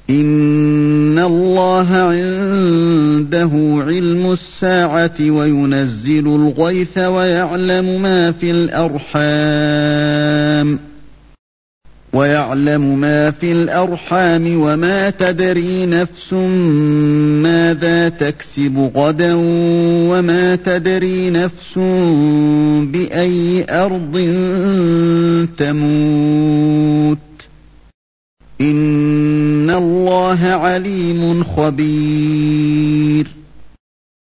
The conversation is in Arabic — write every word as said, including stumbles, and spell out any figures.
إن الله عنده علم الساعة وينزل الغيث ويعلم ما في الأرحام ويعلم ما في الأرحام وما تدري نفس ماذا تكسب غدا وما تدري نفس بأي أرض تموت إن الله عليم خبير.